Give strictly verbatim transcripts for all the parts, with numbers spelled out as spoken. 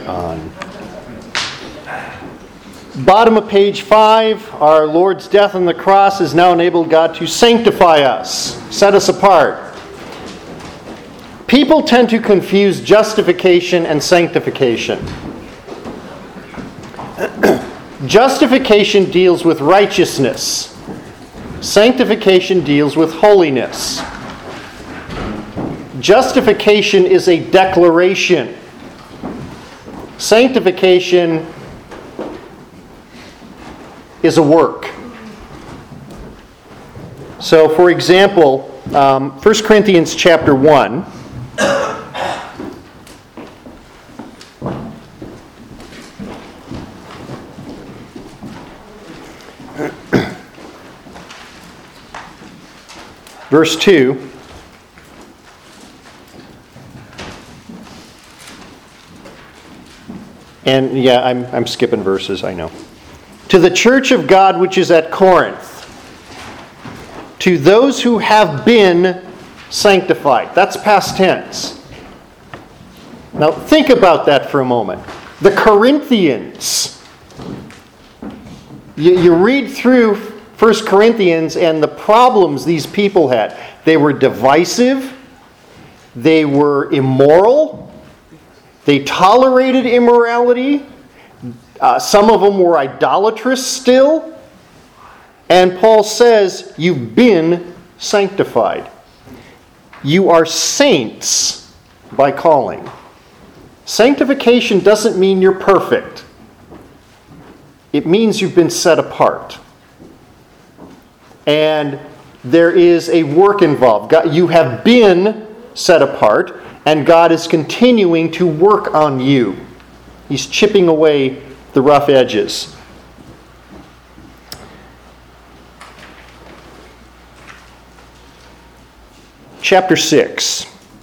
on. Bottom of page five, our Lord's death on the cross has now enabled God to sanctify us, set us apart. People tend to confuse justification and sanctification. Justification deals with righteousness. Sanctification deals with holiness. Justification is a declaration. Sanctification is a work. So, for example, um, First Corinthians chapter one. Verse two. And yeah, I'm I'm skipping verses, I know. To the church of God which is at Corinth, to those who have been sanctified. That's past tense. Now think about that for a moment. The Corinthians. You, you read through First Corinthians and the problems these people had. They were divisive. They were immoral. They tolerated immorality. Uh, some of them were idolatrous still. And Paul says, you've been sanctified. You are saints by calling. Sanctification doesn't mean you're perfect. It means you've been set apart. And there is a work involved. God, you have been set apart, and God is continuing to work on you. He's chipping away the rough edges. Chapter six.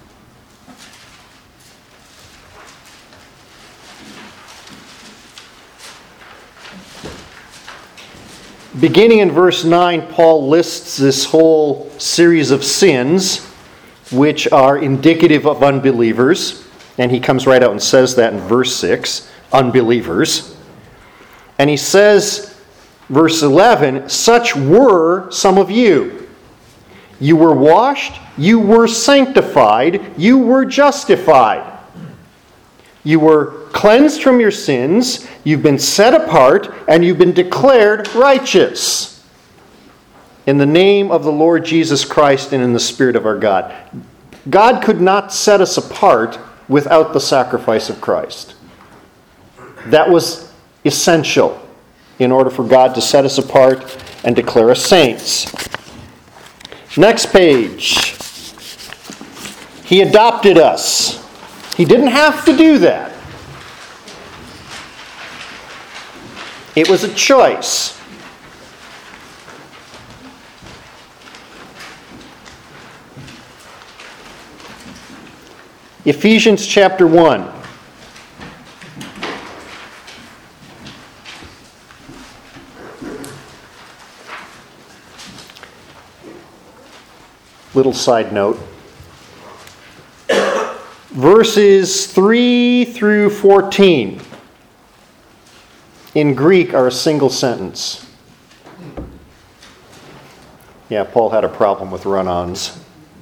Beginning in verse nine, Paul lists this whole series of sins which are indicative of unbelievers. And he comes right out and says that in verse six, unbelievers. And he says, verse eleven, such were some of you. You were washed, you were sanctified, you were justified. You were cleansed from your sins, you've been set apart, and you've been declared righteous in the name of the Lord Jesus Christ and in the Spirit of our God. God could not set us apart without the sacrifice of Christ. That was essential in order for God to set us apart and declare us saints. Next page. He adopted us. He didn't have to do that. It was a choice. Ephesians chapter one. Little side note. Verses three through fourteen in Greek are a single sentence. Yeah, Paul had a problem with run-ons.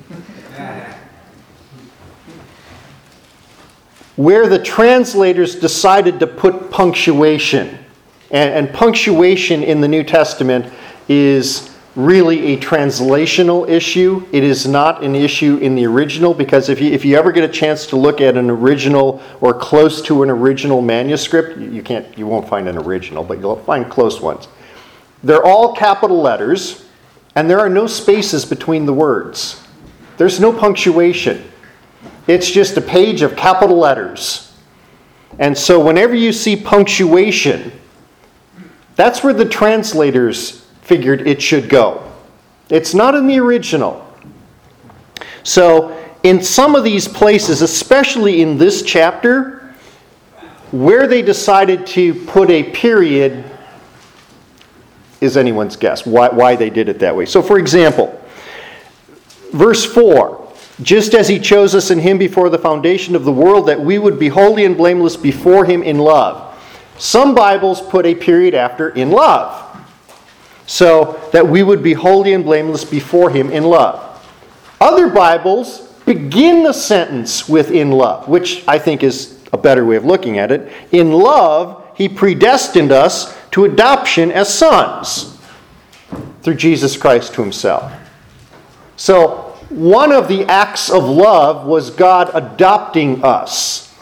Where the translators decided to put punctuation, and, and punctuation in the New Testament is really a translational issue. It is not an issue in the original, because if you if you ever get a chance to look at an original or close to an original manuscript, you can't you won't find an original, but you'll find close ones. They're all capital letters, and there are no spaces between the words. There's no punctuation. It's just a page of capital letters. And so whenever you see punctuation, that's where the translators figured it should go. It's not in the original. So in some of these places, especially in this chapter, where they decided to put a period is anyone's guess why, why they did it that way. So for example, verse four, just as he chose us in him before the foundation of the world, that we would be holy and blameless before him in love. Some Bibles put a period after in love. So that we would be holy and blameless before him in love. Other Bibles begin the sentence with in love, which I think is a better way of looking at it. In love, he predestined us to adoption as sons through Jesus Christ to himself. So, one of the acts of love was God adopting us.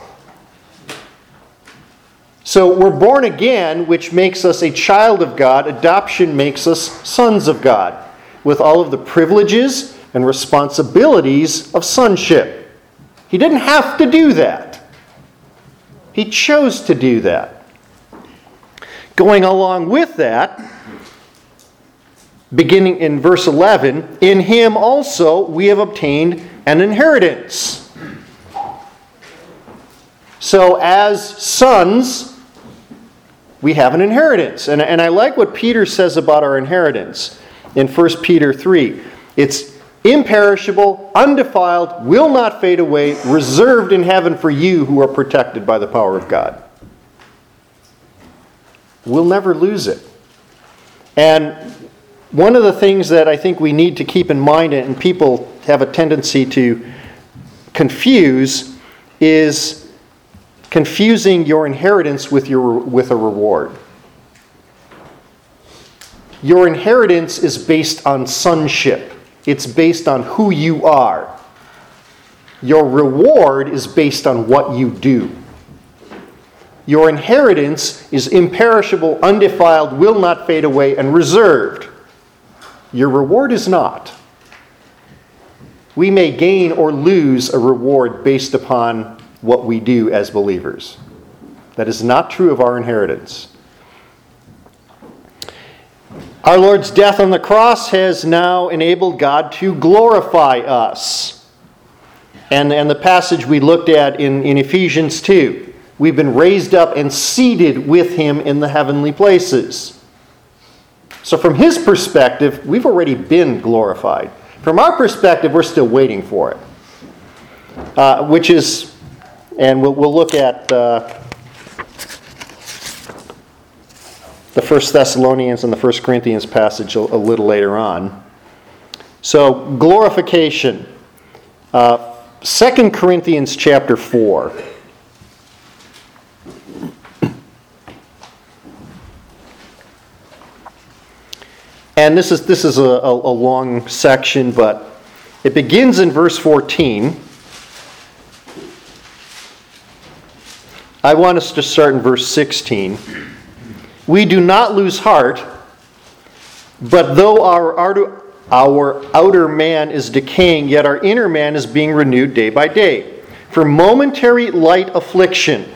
So we're born again, which makes us a child of God. Adoption makes us sons of God, with all of the privileges and responsibilities of sonship. He didn't have to do that. He chose to do that. Going along with that, beginning in verse eleven, in him also we have obtained an inheritance. So as sons, we have an inheritance. And, and I like what Peter says about our inheritance in First Peter three. It's imperishable, undefiled, will not fade away, reserved in heaven for you who are protected by the power of God. We'll never lose it. And one of the things that I think we need to keep in mind, and people have a tendency to confuse, is confusing your inheritance with your with a reward. Your inheritance is based on sonship. It's based on who you are. Your reward is based on what you do. Your inheritance is imperishable, undefiled, will not fade away, and reserved. Your reward is not. We may gain or lose a reward based upon what we do as believers. That is not true of our inheritance. Our Lord's death on the cross has now enabled God to glorify us. And, and the passage we looked at in, in Ephesians two, we've been raised up and seated with him in the heavenly places. So from his perspective, we've already been glorified. From our perspective, we're still waiting for it. Uh, which is, and we'll, we'll look at uh, the First Thessalonians and the First Corinthians passage a, a little later on. So, glorification. Uh, Second Corinthians chapter four. And this is this is a, a, a long section, but it begins in verse fourteen. I want us to start in verse sixteen. We do not lose heart, but though our outer, our outer man is decaying, yet our inner man is being renewed day by day. For momentary light affliction.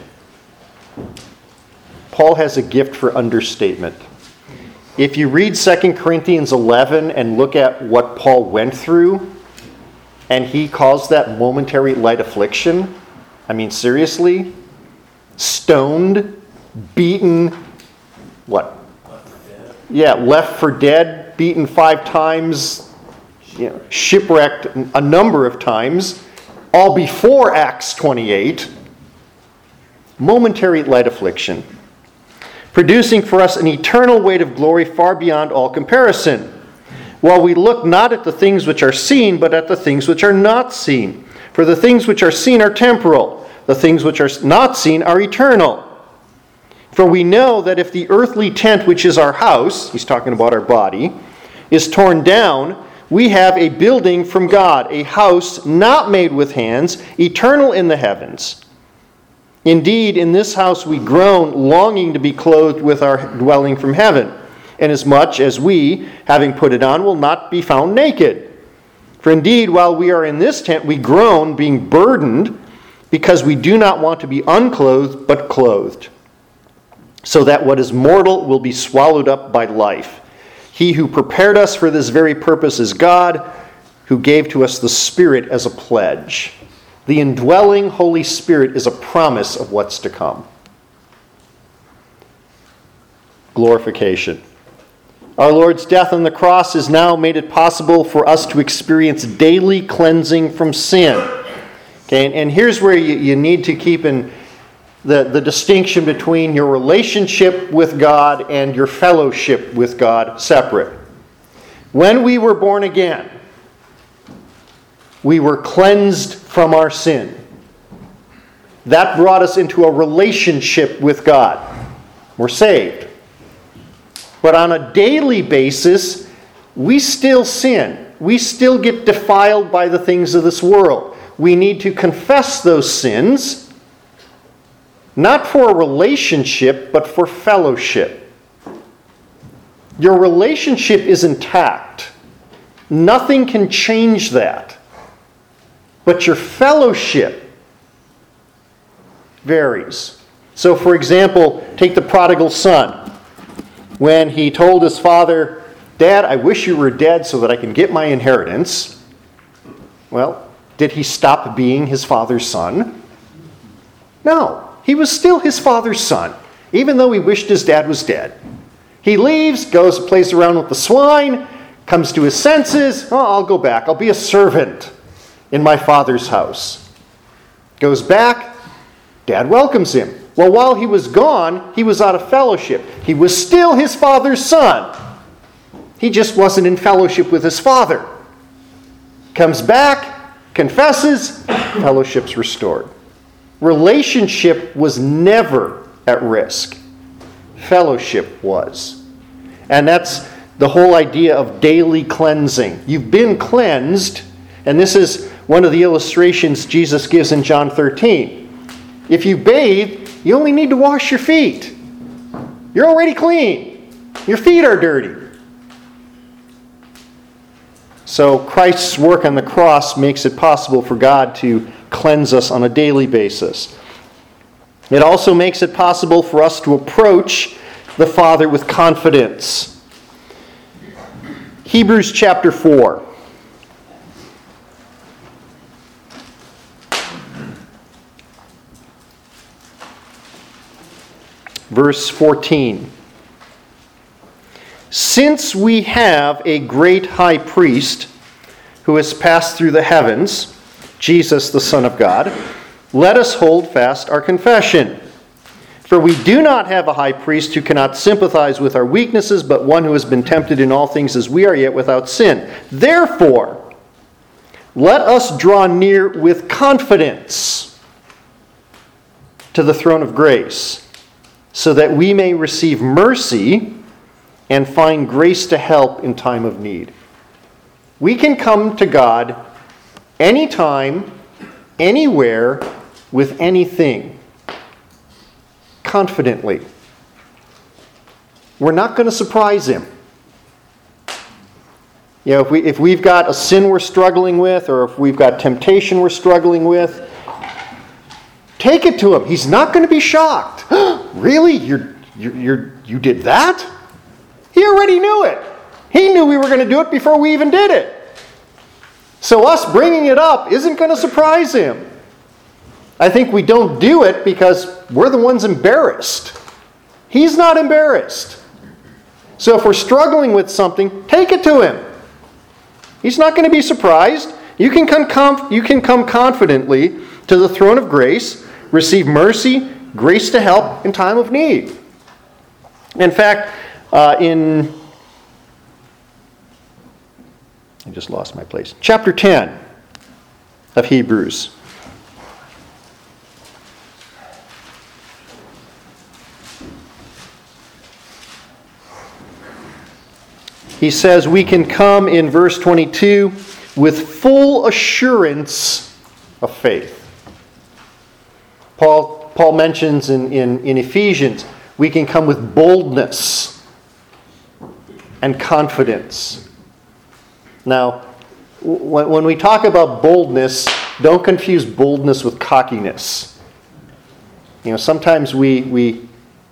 Paul has a gift for understatement. If you read Second Corinthians eleven and look at what Paul went through, and he calls that momentary light affliction, I mean, seriously? Stoned, beaten, what? Yeah, left for dead, beaten five times, you know, shipwrecked a number of times, all before Acts twenty-eight. Momentary light affliction, producing for us an eternal weight of glory far beyond all comparison, while we look not at the things which are seen, but at the things which are not seen. For the things which are seen are temporal, the things which are not seen are eternal. For we know that if the earthly tent, which is our house, he's talking about our body, is torn down, we have a building from God, a house not made with hands, eternal in the heavens. Indeed, in this house we groan, longing to be clothed with our dwelling from heaven, inasmuch as we, having put it on, will not be found naked. For indeed, while we are in this tent, we groan, being burdened, because we do not want to be unclothed, but clothed, so that what is mortal will be swallowed up by life. He who prepared us for this very purpose is God, who gave to us the Spirit as a pledge. The indwelling Holy Spirit is a promise of what's to come. Glorification. Our Lord's death on the cross has now made it possible for us to experience daily cleansing from sin. Okay, and, and here's where you, you need to keep in the, the distinction between your relationship with God and your fellowship with God separate. When we were born again, we were cleansed from our sin. That brought us into a relationship with God. We're saved. But on a daily basis, we still sin. We still get defiled by the things of this world. We need to confess those sins, not for a relationship, but for fellowship. Your relationship is intact. Nothing can change that. But your fellowship varies. So, for example, take the prodigal son. When he told his father, "Dad, I wish you were dead so that I can get my inheritance." Well, did he stop being his father's son? No. He was still his father's son, even though he wished his dad was dead. He leaves, goes, plays around with the swine, comes to his senses. "Oh, I'll go back. I'll be a servant in my father's house." Goes back. Dad welcomes him. Well, while he was gone, he was out of fellowship. He was still his father's son. He just wasn't in fellowship with his father. Comes back, confesses, fellowship's restored. Relationship was never at risk. Fellowship was. And that's the whole idea of daily cleansing. You've been cleansed, and this is one of the illustrations Jesus gives in John thirteen. If you bathe, you only need to wash your feet. You're already clean. Your feet are dirty. So Christ's work on the cross makes it possible for God to cleanse us on a daily basis. It also makes it possible for us to approach the Father with confidence. Hebrews chapter four. Verse fourteen. Since we have a great high priest who has passed through the heavens, Jesus the Son of God, let us hold fast our confession. For we do not have a high priest who cannot sympathize with our weaknesses, but one who has been tempted in all things as we are, yet without sin. Therefore, let us draw near with confidence to the throne of grace, so that we may receive mercy and find grace to help in time of need. We can come to God anytime, anywhere, with anything, confidently. We're not going to surprise Him. You know, if we if we've got a sin we're struggling with, or if we've got temptation we're struggling with, take it to Him. He's not going to be shocked. Really? You're, you're, you're, you did that? He already knew it. He knew we were going to do it before we even did it. So us bringing it up isn't going to surprise Him. I think we don't do it because we're the ones embarrassed. He's not embarrassed. So if we're struggling with something, take it to Him. He's not going to be surprised. You can come, conf- you can come confidently to the throne of grace, receive mercy, grace to help in time of need. In fact, uh, in... I just lost my place. Chapter ten of Hebrews. He says we can come in verse twenty-two with full assurance of faith. Paul, Paul mentions in, in, in Ephesians, we can come with boldness and confidence. Now, when, when we talk about boldness, don't confuse boldness with cockiness. You know, sometimes we, we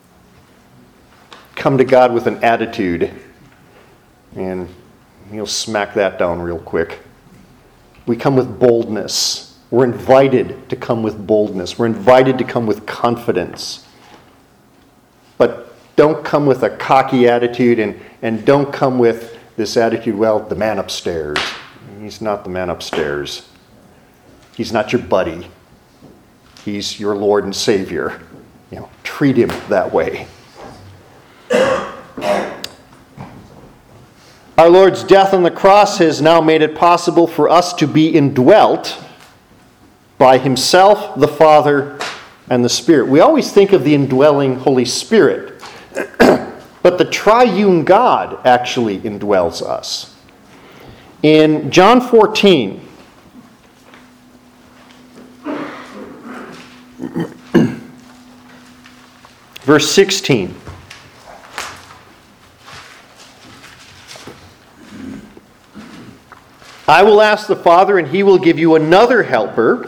come to God with an attitude, and He'll smack that down real quick. We come with boldness. We're invited to come with boldness. We're invited to come with confidence. But don't come with a cocky attitude, and, and don't come with this attitude, well, the man upstairs. He's not the man upstairs. He's not your buddy. He's your Lord and Savior. You know, treat him that way. Our Lord's death on the cross has now made it possible for us to be indwelt by himself, the Father, and the Spirit. We always think of the indwelling Holy Spirit, but the triune God actually indwells us. In John fourteen, verse sixteen, I will ask the Father, and he will give you another helper,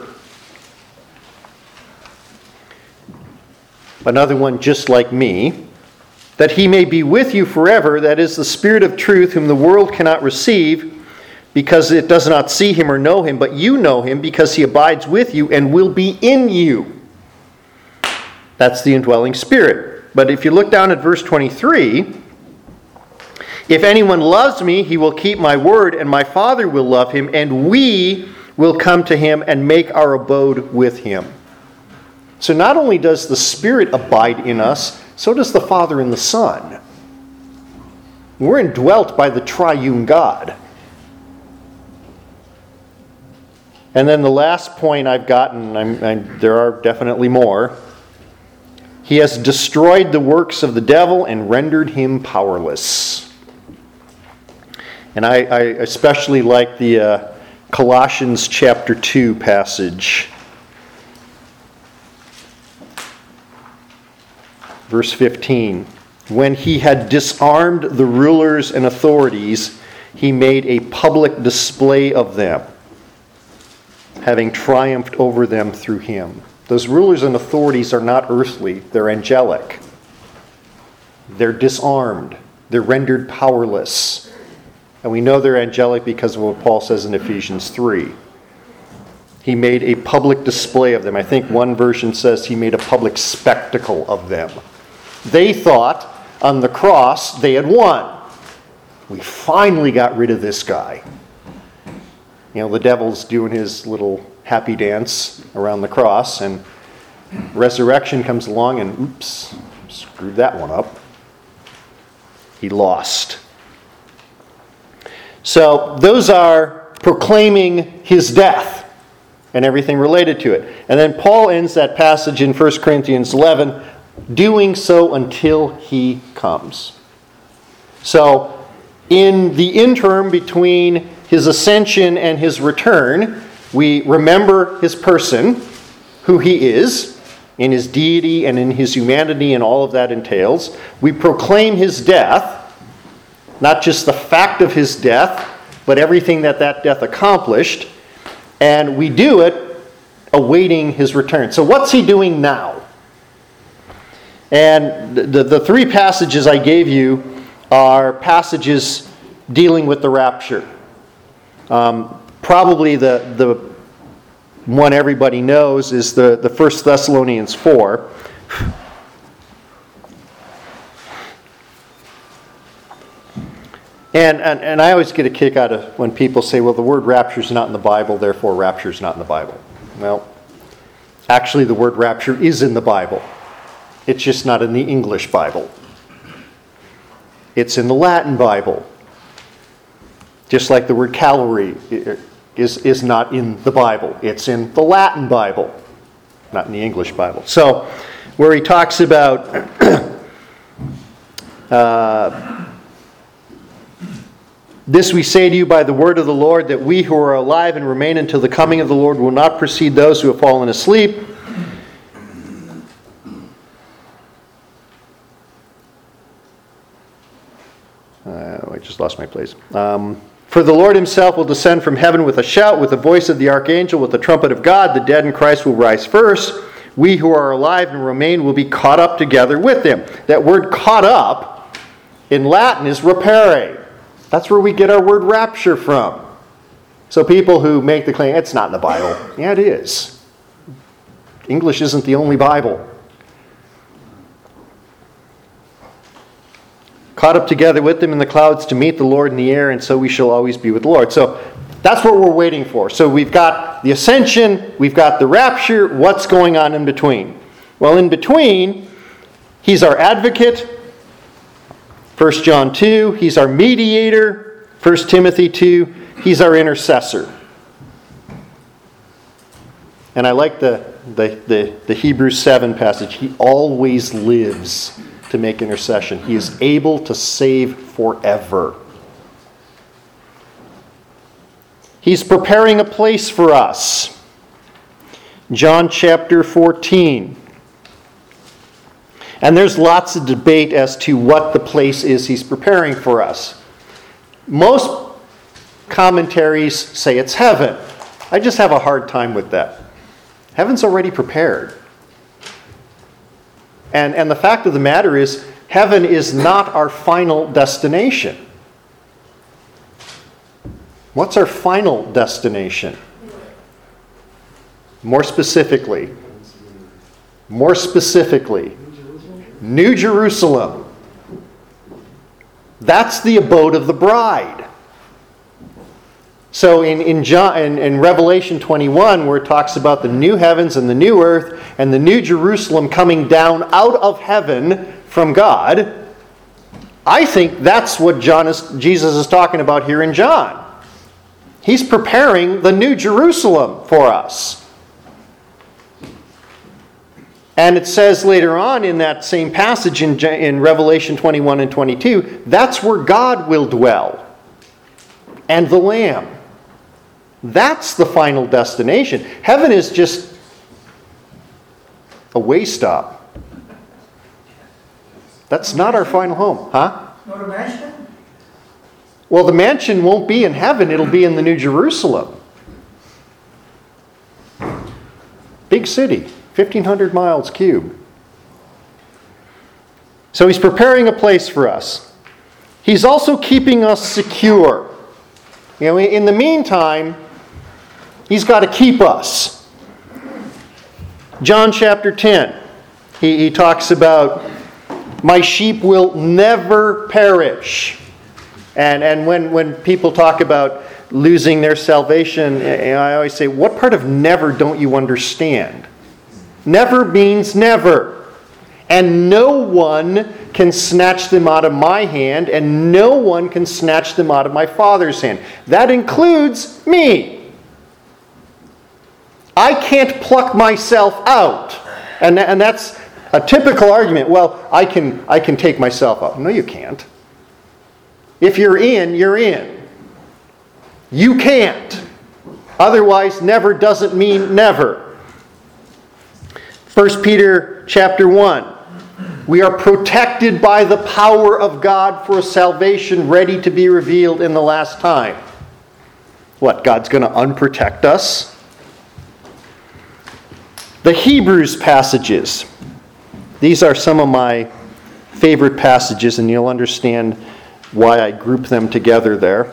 another one just like me, that he may be with you forever, that is the Spirit of truth, whom the world cannot receive, because it does not see him or know him, but you know him, because he abides with you and will be in you. That's the indwelling Spirit. But if you look down at verse twenty-three, if anyone loves me, he will keep my word, and my Father will love him, and we will come to him and make our abode with him. So not only does the Spirit abide in us, so does the Father and the Son. We're indwelt by the triune God. And then the last point I've gotten, I'm, I'm, there are definitely more. He has destroyed the works of the devil and rendered him powerless. And I, I especially like the uh, Colossians chapter two passage. Verse fifteen. When he had disarmed the rulers and authorities, he made a public display of them, having triumphed over them through him. Those rulers and authorities are not earthly, they're angelic. They're disarmed. They're rendered powerless. And we know they're angelic because of what Paul says in Ephesians three. He made a public display of them. I think one version says he made a public spectacle of them. They thought on the cross they had won. We finally got rid of this guy. You know, the devil's doing his little happy dance around the cross, and resurrection comes along and oops, screwed that one up. He lost. So those are proclaiming his death and everything related to it. And then Paul ends that passage in First Corinthians eleven, doing so until he comes. So in the interim between his ascension and his return, we remember his person, who he is, in his deity and in his humanity and all of that entails. We proclaim his death, not just the fact of his death, but everything that that death accomplished. And we do it awaiting his return. So what's he doing now? And the, the three passages I gave you are passages dealing with the rapture. Um, probably the, the one everybody knows is the, the First Thessalonians four. And, and and I always get a kick out of when people say, well, the word rapture is not in the Bible, therefore rapture is not in the Bible. Well, actually the word rapture is in the Bible. It's just not in the English Bible. It's in the Latin Bible. Just like the word Calvary is, is not in the Bible. It's in the Latin Bible, not in the English Bible. So, where he talks about uh, this we say to you by the word of the Lord, that we who are alive and remain until the coming of the Lord will not precede those who have fallen asleep. Uh, I just lost my place. Um, For the Lord himself will descend from heaven with a shout, with the voice of the archangel, with the trumpet of God. The dead in Christ will rise first. We who are alive and remain will be caught up together with them. That word caught up in Latin is rapere. That's where we get our word rapture from. So people who make the claim, it's not in the Bible. Yeah, it is. English isn't the only Bible. caught up together with them in the clouds to meet the Lord in the air, and so we shall always be with the Lord. So that's what we're waiting for. So we've got the ascension, we've got the rapture. What's going on in between? Well, in between, he's our advocate, First John two. He's our mediator, First Timothy two. He's our intercessor. And I like the, the, the, the Hebrews seven passage. He always lives to make intercession. He is able to save forever. He's preparing a place for us. John chapter fourteen. And there's lots of debate as to what the place is he's preparing for us. Most commentaries say it's heaven. I just have a hard time with that. Heaven's already prepared. And, and the fact of the matter is, heaven is not our final destination. What's our final destination? More specifically, more specifically, New Jerusalem. That's the abode of the bride. So in, in, John, in, in Revelation twenty-one, where it talks about the new heavens and the new earth and the new Jerusalem coming down out of heaven from God, I think that's what John is, Jesus is talking about here in John. He's preparing the new Jerusalem for us. And it says later on in that same passage in, in Revelation twenty-one and twenty-two, that's where God will dwell. And the Lamb. That's the final destination. Heaven is just a way stop. That's not our final home. Huh? Not a mansion? Well, the mansion won't be in heaven. It'll be in the New Jerusalem. Big city. fifteen hundred miles cube. So he's preparing a place for us. He's also keeping us secure. You know, in the meantime, he's got to keep us. John chapter ten, he, he talks about, my sheep will never perish. And, and when, when people talk about losing their salvation, I always say, what part of never don't you understand? Never means never. And no one can snatch them out of my hand, and no one can snatch them out of my Father's hand. That includes me. I can't pluck myself out. And, and that's a typical argument. Well, I can, I can take myself out. No, you can't. If you're in, you're in. You can't. Otherwise, never doesn't mean never. First Peter chapter one. We are protected by the power of God for a salvation ready to be revealed in the last time. What, God's going to unprotect us? The Hebrews passages. These are some of my favorite passages, and you'll understand why I group them together there.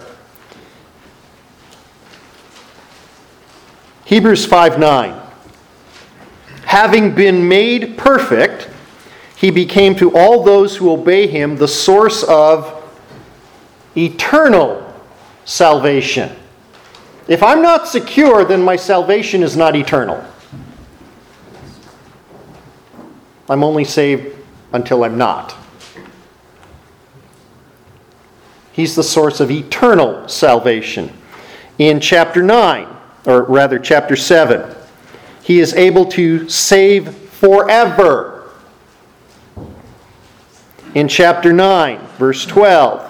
Hebrews five nine. Having been made perfect, he became to all those who obey him the source of eternal salvation. If I'm not secure, then my salvation is not eternal. I'm only saved until I'm not. He's the source of eternal salvation. In chapter nine, or rather chapter seven, he is able to save forever. In chapter nine, verse twelve.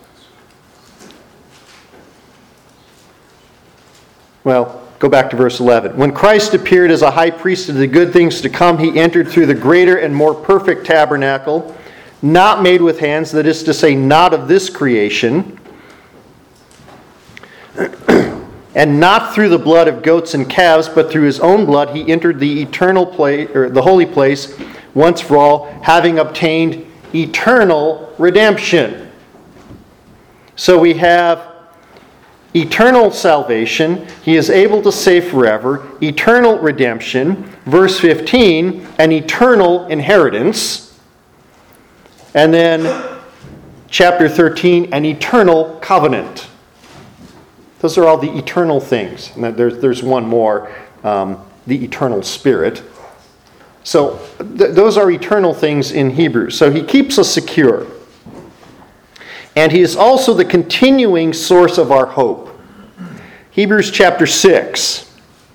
Well, go back to verse eleven. When Christ appeared as a high priest of the good things to come, he entered through the greater and more perfect tabernacle, not made with hands, that is to say, not of this creation, and not through the blood of goats and calves, but through his own blood he entered the eternal place, or the holy place, once for all, having obtained eternal redemption. So we have eternal salvation. He is able to save forever. Eternal redemption. Verse fifteen, an eternal inheritance. And then chapter thirteen, an eternal covenant. Those are all the eternal things. And there's, there's one more, um, the eternal spirit. So th- those are eternal things in Hebrews. So he keeps us secure. And he is also the continuing source of our hope. Hebrews chapter six.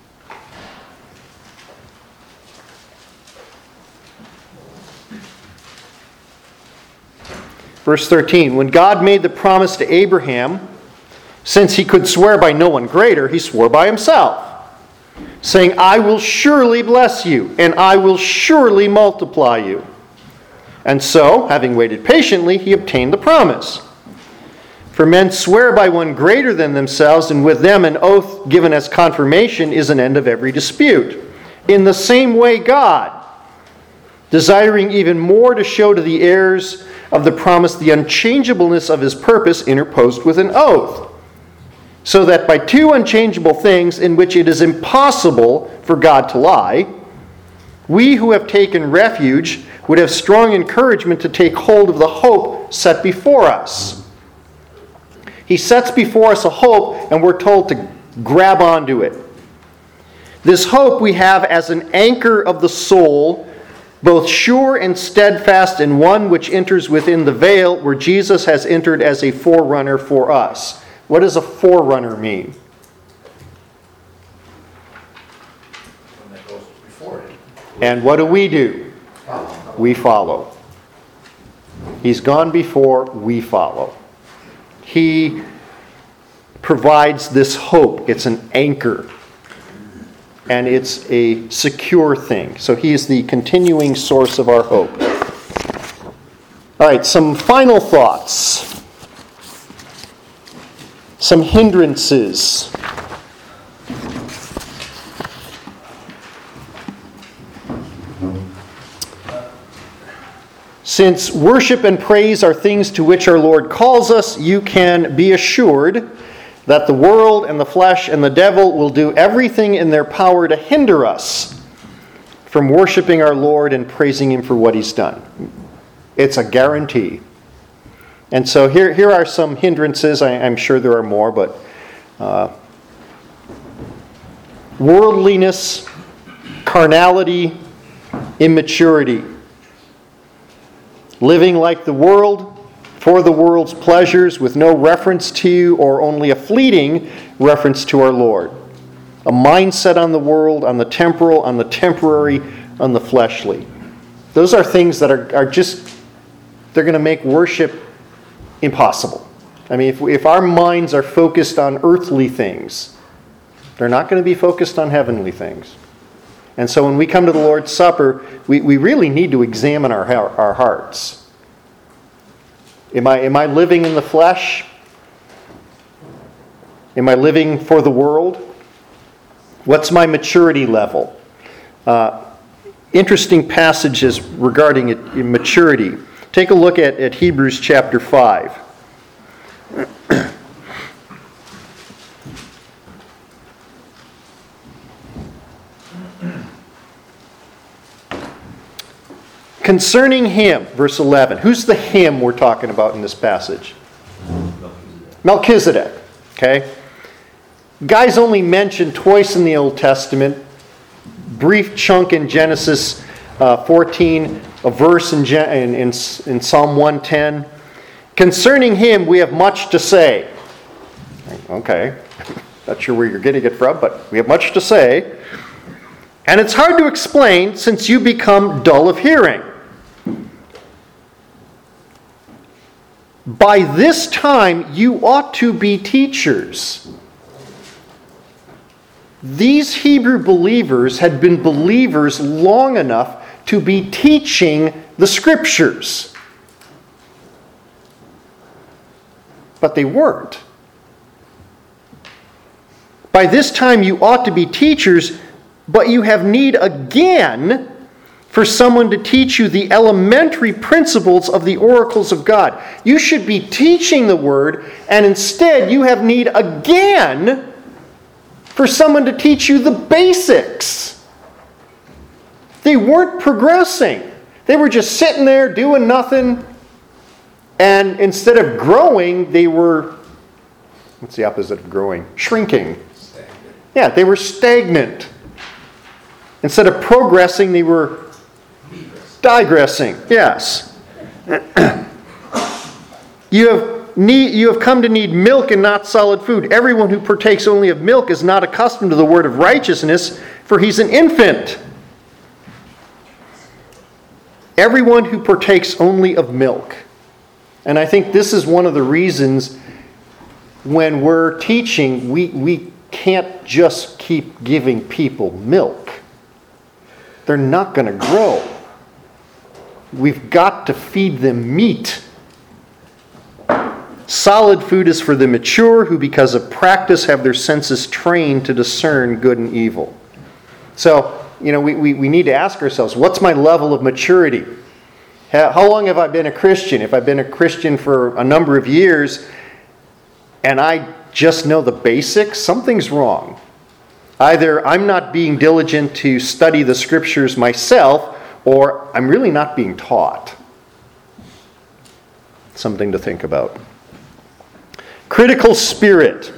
Verse thirteen, when God made the promise to Abraham, since he could swear by no one greater, he swore by himself, saying, I will surely bless you, and I will surely multiply you. And so, having waited patiently, he obtained the promise. For men swear by one greater than themselves, and with them an oath given as confirmation is an end of every dispute. In the same way God, desiring even more to show to the heirs of the promise the unchangeableness of his purpose, interposed with an oath, so that by two unchangeable things in which it is impossible for God to lie, we who have taken refuge would have strong encouragement to take hold of the hope set before us. He sets before us a hope, and we're told to grab onto it. This hope we have as an anchor of the soul, both sure and steadfast, and one which enters within the veil where Jesus has entered as a forerunner for us. What does a forerunner mean? One that goes before it. And what do we do? Follow. We follow. He's gone before, we follow. He provides this hope. It's an anchor. And it's a secure thing. So he is the continuing source of our hope. All right, some final thoughts. Some hindrances. Since worship and praise are things to which our Lord calls us, you can be assured that the world and the flesh and the devil will do everything in their power to hinder us from worshiping our Lord and praising him for what he's done. It's a guarantee. And so here, here are some hindrances. I, I'm sure there are more, but uh, worldliness, carnality, immaturity. Living like the world, for the world's pleasures, with no reference to or only a fleeting reference to our Lord. A mindset on the world, on the temporal, on the temporary, on the fleshly. Those are things that are, are just, they're going to make worship impossible. I mean, if, if our minds are focused on earthly things, they're not going to be focused on heavenly things. And so when we come to the Lord's Supper, we, we really need to examine our, our hearts. Am I, am I living in the flesh? Am I living for the world? What's my maturity level? Uh, interesting passages regarding it, maturity. Take a look at, at Hebrews chapter five. Concerning him, verse eleven. Who's the him we're talking about in this passage? Melchizedek. Melchizedek. Okay? Guy's only mentioned twice in the Old Testament. Brief chunk in Genesis uh, fourteen, a verse in, in, in, in Psalm one ten. Concerning him, we have much to say. Okay. Not sure where you're getting it from, but we have much to say. And it's hard to explain since you become dull of hearing. By this time, you ought to be teachers. These Hebrew believers had been believers long enough to be teaching the Scriptures. But they weren't. By this time, you ought to be teachers, but you have need again for someone to teach you the elementary principles of the oracles of God. You should be teaching the Word, and instead you have need again for someone to teach you the basics. They weren't progressing. They were just sitting there doing nothing. And instead of growing, they were, what's the opposite of growing? Shrinking. Stagnant. Yeah, they were stagnant. Instead of progressing, they were digressing. Yes. You have need, you have come to need milk and not solid food. Everyone who partakes only of milk is not accustomed to the word of righteousness, for he's an infant. Everyone who partakes only of milk. And I think this is one of the reasons when we're teaching, we, we can't just keep giving people milk. They're not going to grow. We've got to feed them meat. Solid food is for the mature who, because of practice, have their senses trained to discern good and evil. So, you know, we, we, we need to ask ourselves, what's my level of maturity? How long have I been a Christian? If I've been a Christian for a number of years and I just know the basics, something's wrong. Either I'm not being diligent to study the Scriptures myself, or I'm really not being taught. Something to think about. Critical spirit.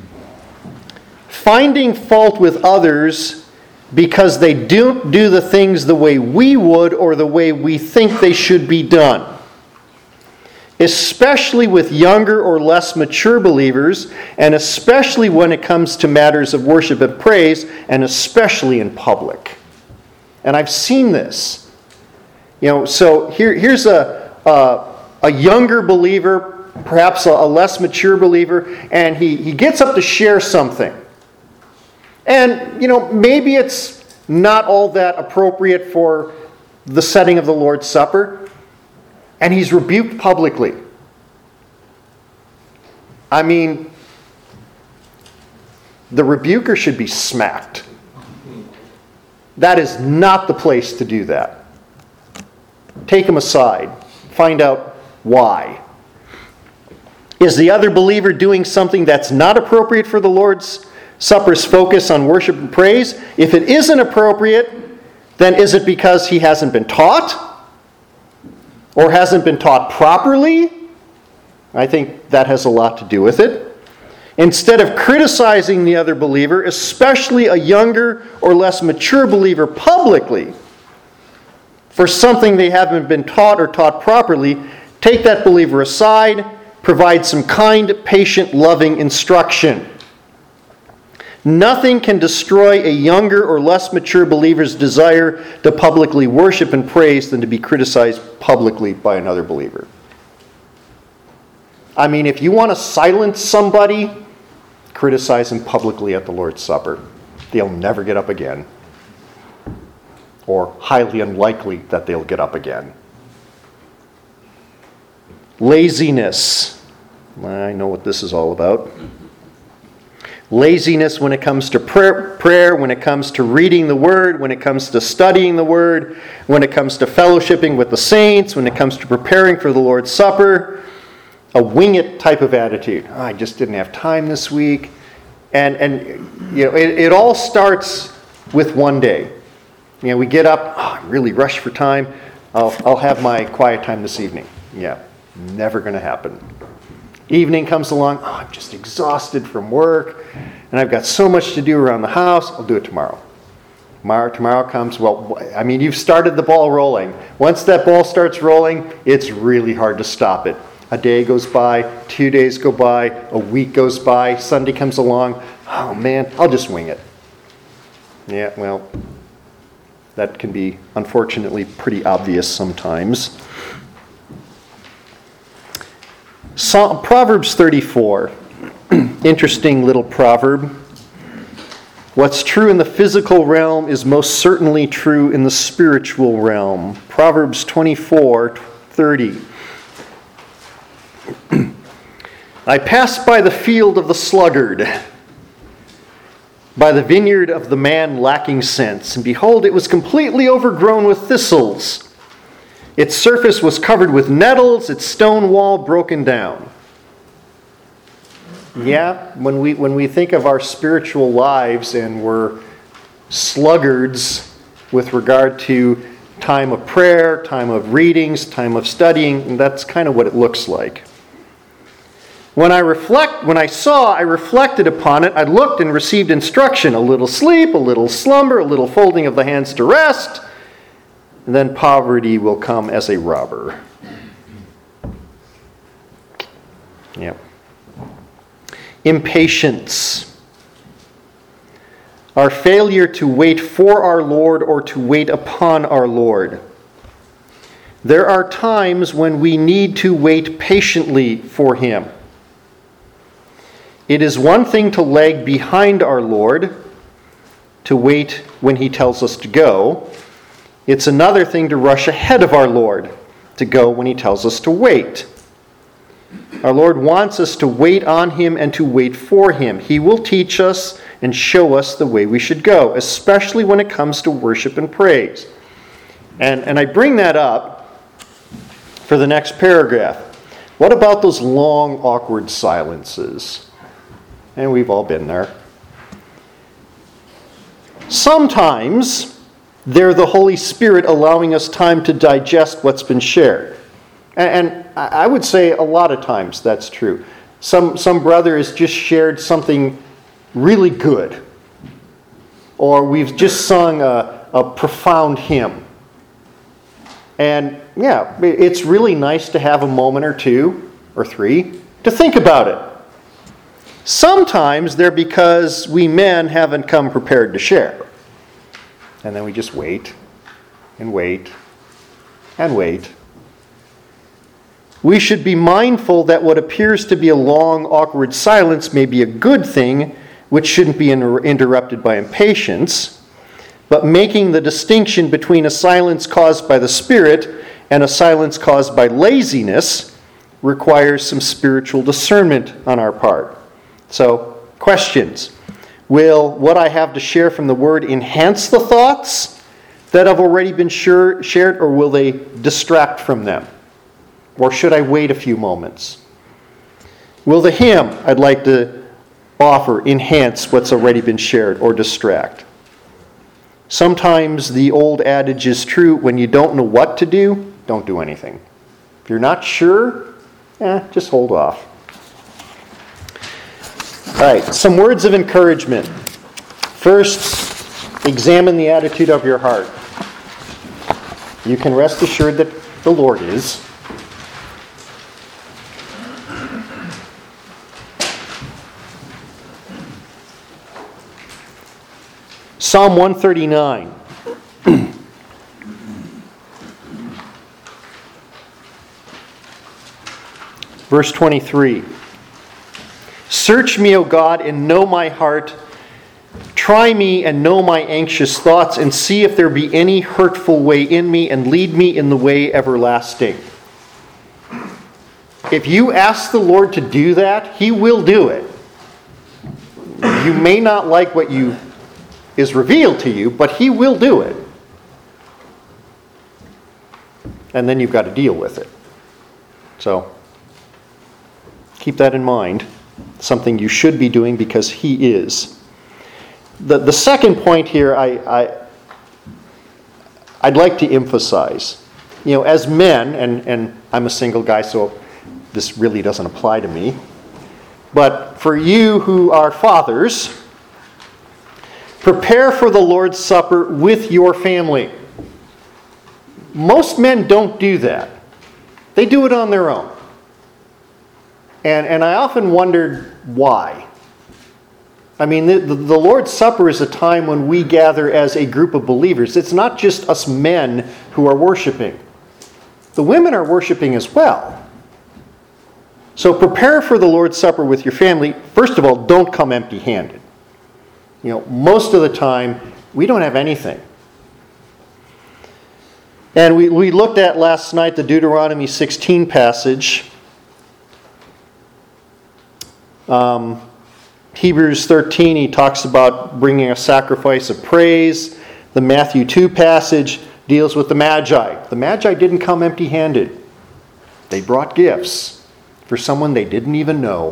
Finding fault with others because they don't do the things the way we would or the way we think they should be done. Especially with younger or less mature believers, and especially when it comes to matters of worship and praise, and especially in public. And I've seen this. You know, so here, here's a, a, a younger believer, perhaps a, a less mature believer, and he, he gets up to share something. And, you know, maybe it's not all that appropriate for the setting of the Lord's Supper. And he's rebuked publicly. I mean, the rebuker should be smacked. That is not the place to do that. Take him aside. Find out why. Is the other believer doing something that's not appropriate for the Lord's Supper's focus on worship and praise? If it isn't appropriate, then is it because he hasn't been taught? Or hasn't been taught properly? I think that has a lot to do with it. Instead of criticizing the other believer, especially a younger or less mature believer publicly, for something they haven't been taught or taught properly, take that believer aside, provide some kind, patient, loving instruction. Nothing can destroy a younger or less mature believer's desire to publicly worship and praise than to be criticized publicly by another believer. I mean, if you want to silence somebody, criticize him publicly at the Lord's Supper. They'll never get up again. Or highly unlikely that they'll get up again. Laziness. I know what this is all about. Laziness when it comes to prayer, prayer, when it comes to reading the Word, when it comes to studying the Word, when it comes to fellowshipping with the saints, when it comes to preparing for the Lord's Supper. A wing it type of attitude. Oh, I just didn't have time this week. And, and you know, it, it all starts with one day. You know, we get up, oh, I'm really rushed for time. I'll, I'll have my quiet time this evening. Yeah, never going to happen. Evening comes along, oh, I'm just exhausted from work, and I've got so much to do around the house, I'll do it tomorrow. Tomorrow, tomorrow comes, well, I mean, you've started the ball rolling. Once that ball starts rolling, it's really hard to stop it. A day goes by, two days go by, a week goes by, Sunday comes along, oh man, I'll just wing it. Yeah, well, that can be, unfortunately, pretty obvious sometimes. Psalm, Proverbs thirty-four, interesting little proverb. What's true in the physical realm is most certainly true in the spiritual realm. Proverbs twenty-four thirty. I passed by the field of the sluggard, by the vineyard of the man lacking sense, and behold, it was completely overgrown with thistles. Its surface was covered with nettles, its stone wall broken down. Yeah, when we when we think of our spiritual lives and we're sluggards with regard to time of prayer, time of readings, time of studying, and that's kind of what it looks like. When I reflect, when I saw, I reflected upon it, I looked and received instruction, a little sleep, a little slumber, a little folding of the hands to rest, and then poverty will come as a robber. Yep. Impatience. Our failure to wait for our Lord or to wait upon our Lord. There are times when we need to wait patiently for Him. It is one thing to lag behind our Lord, to wait when He tells us to go. It's another thing to rush ahead of our Lord, to go when He tells us to wait. Our Lord wants us to wait on Him and to wait for Him. He will teach us and show us the way we should go, especially when it comes to worship and praise. And, and I bring that up for the next paragraph. What about those long, awkward silences? And we've all been there. Sometimes they're the Holy Spirit allowing us time to digest what's been shared. And I would say a lot of times that's true. Some, some brother has just shared something really good. Or we've just sung a, a profound hymn. And yeah, it's really nice to have a moment or two or three to think about it. Sometimes they're because we men haven't come prepared to share. And then we just wait and wait and wait. We should be mindful that what appears to be a long, awkward silence may be a good thing, which shouldn't be inter- interrupted by impatience. But making the distinction between a silence caused by the Spirit and a silence caused by laziness requires some spiritual discernment on our part. So, questions. Will what I have to share from the Word enhance the thoughts that have already been sure, shared, or will they distract from them? Or should I wait a few moments? Will the hymn I'd like to offer enhance what's already been shared or distract? Sometimes the old adage is true: when you don't know what to do, don't do anything. If you're not sure, eh, just hold off. All right, some words of encouragement. First, examine the attitude of your heart. You can rest assured that the Lord is. Psalm one thirty-nine. Verse twenty-three. Search me, O God, and know my heart. Try me and know my anxious thoughts, and see if there be any hurtful way in me, and lead me in the way everlasting. If you ask the Lord to do that, He will do it. You may not like what you is revealed to you, but He will do it. And then you've got to deal with it. So, keep that in mind. Something you should be doing because He is. The the second point here I, I I'd like to emphasize. You know, as men, and, and I'm a single guy, so this really doesn't apply to me. But for you who are fathers, prepare for the Lord's Supper with your family. Most men don't do that. They do it on their own. And, and I often wondered why. I mean, the, the, the Lord's Supper is a time when we gather as a group of believers. It's not just us men who are worshiping. The women are worshiping as well. So prepare for the Lord's Supper with your family. First of all, don't come empty-handed. You know, most of the time, we don't have anything. And we, we looked at last night the Deuteronomy sixteen passage. Um, Hebrews thirteen, he talks about bringing a sacrifice of praise. The Matthew two passage deals with the Magi. The Magi didn't come empty-handed. They brought gifts for someone they didn't even know.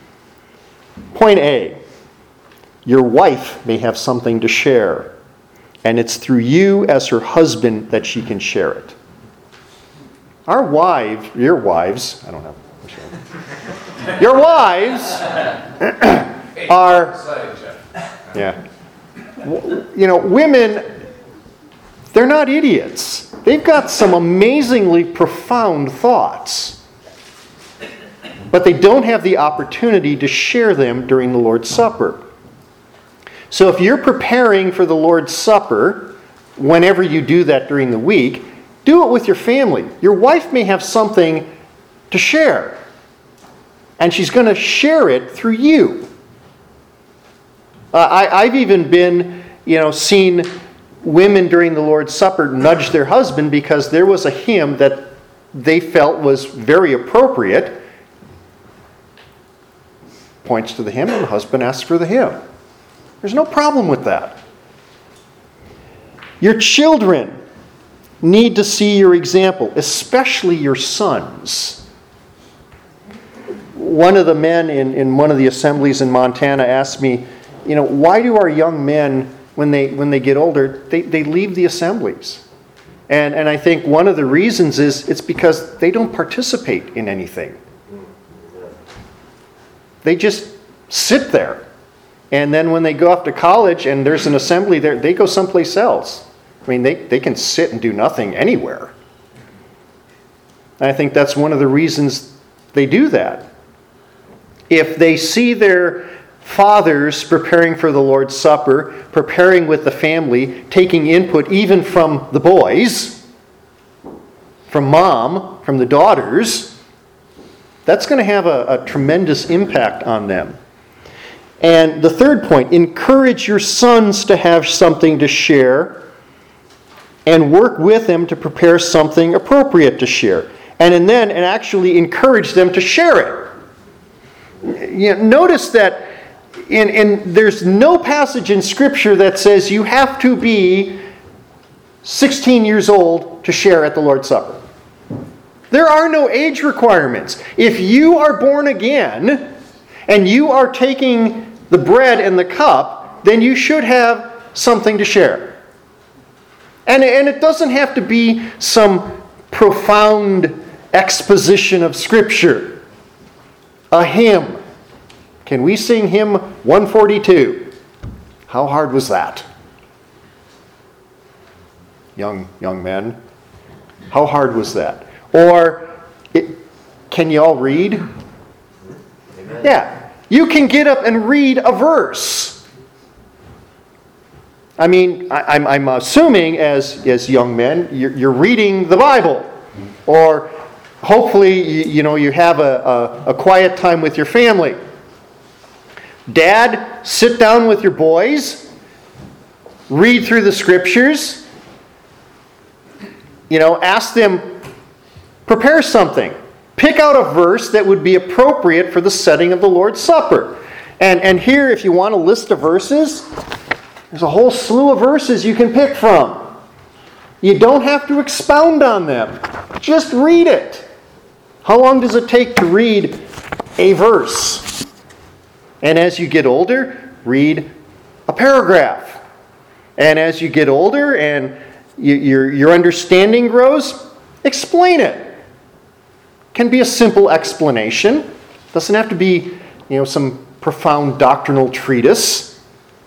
Point A. Your wife may have something to share. And it's through you as her husband that she can share it. Our wives, your wives, I don't know. Your wives are, yeah. You know, women, they're not idiots. They've got some amazingly profound thoughts. But they don't have the opportunity to share them during the Lord's Supper. So if you're preparing for the Lord's Supper, whenever you do that during the week, do it with your family. Your wife may have something to share. And she's going to share it through you. Uh, I, I've even been, you know, seen women during the Lord's Supper nudge their husband because there was a hymn that they felt was very appropriate. Points to the hymn and the husband asks for the hymn. There's no problem with that. Your children need to see your example, especially your sons. One of the men in, in one of the assemblies in Montana asked me, you know, why do our young men, when they when they get older, they, they leave the assemblies? And, and I think one of the reasons is it's because they don't participate in anything. They just sit there. And then when they go off to college and there's an assembly there, they go someplace else. I mean, they, they can sit and do nothing anywhere. And I think that's one of the reasons they do that. If they see their fathers preparing for the Lord's Supper, preparing with the family, taking input even from the boys, from mom, from the daughters, that's going to have a, a tremendous impact on them. And the third point, encourage your sons to have something to share and work with them to prepare something appropriate to share. And, and then and actually encourage them to share it. You know, notice that in, in there's no passage in Scripture that says you have to be sixteen years old to share at the Lord's Supper. There are no age requirements. If you are born again and you are taking the bread and the cup, then you should have something to share. And, and it doesn't have to be some profound exposition of Scripture. A hymn. Can we sing hymn one forty-two? How hard was that? Young young men. How hard was that? Or, it, can you all read? Amen. Yeah. You can get up and read a verse. I mean, I, I'm, I'm assuming as, as young men, you're, you're reading the Bible. Or hopefully, you, you know, you have a, a, a quiet time with your family. Dad, sit down with your boys. Read through the Scriptures. You know, ask them, prepare something. Pick out a verse that would be appropriate for the setting of the Lord's Supper. And, and here, if you want a list of verses, there's a whole slew of verses you can pick from. You don't have to expound on them. Just read it. How long does it take to read a verse? And as you get older, read a paragraph. And as you get older and you, your, your understanding grows, explain it. Can be a simple explanation. Doesn't have to be, you know, some profound doctrinal treatise.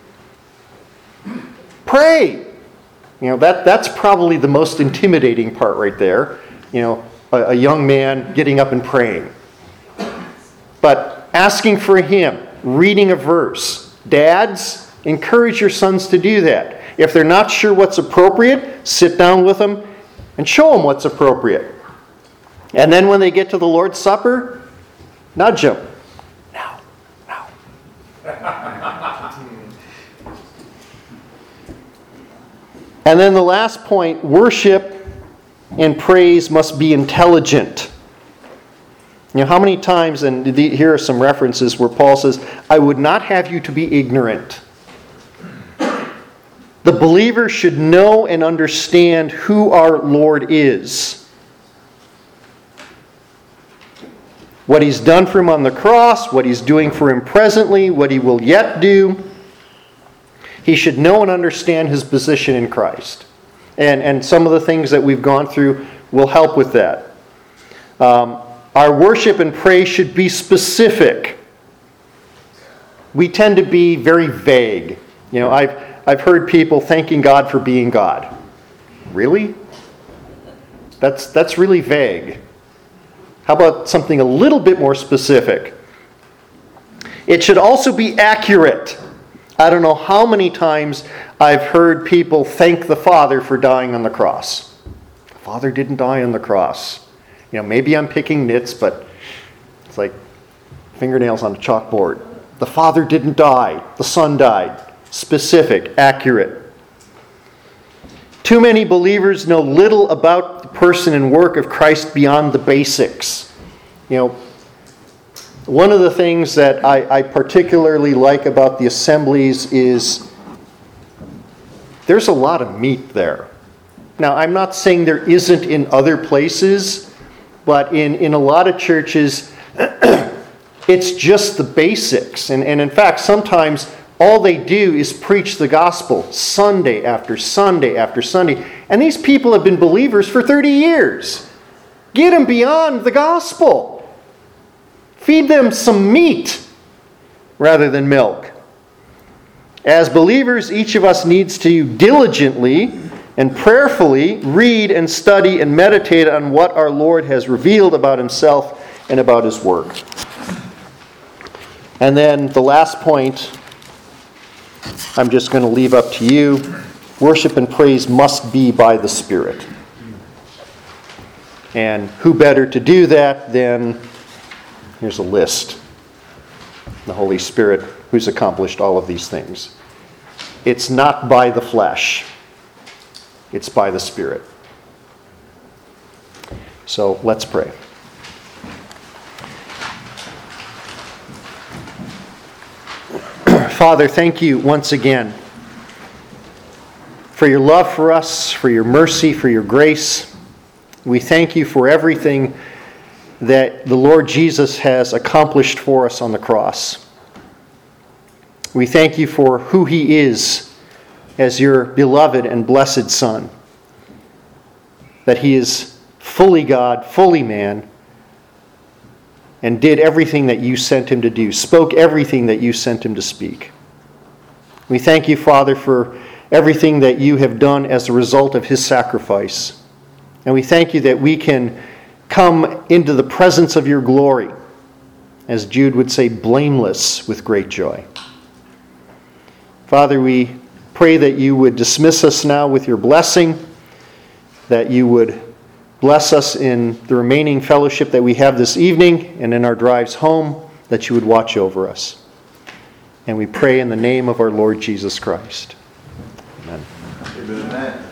Pray. You know, that, that's probably the most intimidating part right there. You know, a, a young man getting up and praying. But asking for a hymn, reading a verse. Dads, encourage your sons to do that. If they're not sure what's appropriate, sit down with them and show them what's appropriate. And then when they get to the Lord's Supper, nudge them. Now, now. And then the last point, worship and praise must be intelligent. You know, how many times, and here are some references where Paul says, I would not have you to be ignorant. The believer should know and understand who our Lord is. What He's done for him on the cross, what He's doing for him presently, what He will yet do. He should know and understand his position in Christ. And, and some of the things that we've gone through will help with that. Um, our worship and praise should be specific. We tend to be very vague. You know, I've, I've heard people thanking God for being God. Really? That's, that's really vague. How about something a little bit more specific? It should also be accurate. I don't know how many times I've heard people thank the Father for dying on the cross. The Father didn't die on the cross. You know, maybe I'm picking nits, but it's like fingernails on a chalkboard. The Father didn't die. The Son died. Specific, accurate. Too many believers know little about the person and work of Christ beyond the basics. You know, one of the things that I, I particularly like about the assemblies is there's a lot of meat there. Now, I'm not saying there isn't in other places, but in, in a lot of churches, it's just the basics. And, and in fact, sometimes all they do is preach the gospel Sunday after Sunday after Sunday. And these people have been believers for thirty years. Get them beyond the gospel. Feed them some meat rather than milk. As believers, each of us needs to diligently and prayerfully read and study and meditate on what our Lord has revealed about himself and about his work. And then the last point, I'm just going to leave up to you. Worship and praise must be by the Spirit. And who better to do that than, here's a list, the Holy Spirit, who's accomplished all of these things. It's not by the flesh. It's by the Spirit. So let's pray. Father, thank you once again for your love for us, for your mercy, for your grace. We thank you for everything that the Lord Jesus has accomplished for us on the cross. We thank you for who he is as your beloved and blessed Son, that he is fully God, fully man, and did everything that you sent him to do, spoke everything that you sent him to speak. We thank you, Father, for everything that you have done as a result of his sacrifice. And we thank you that we can come into the presence of your glory, as Jude would say, blameless with great joy. Father, we pray that you would dismiss us now with your blessing, that you would bless us in the remaining fellowship that we have this evening and in our drives home, that you would watch over us. And we pray in the name of our Lord Jesus Christ. Amen. Amen.